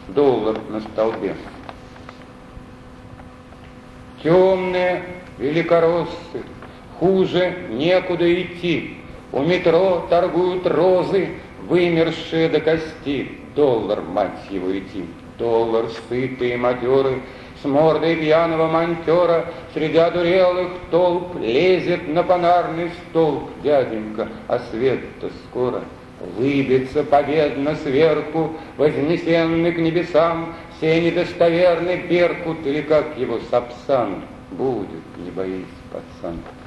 доллар на столбе. Темные великороссы, хуже некуда идти. У метро торгуют розы, вымершие до кости. Доллар, мать его, идти. Доллар, сытые матеры, с мордой пьяного монтера, среди одурелых толп лезет на панарный столб дяденька, а свет-то скоро выбится победно сверху, вознесенный к небесам, сей недостоверный беркут, или как его Сапсан будет, не боись, пацан.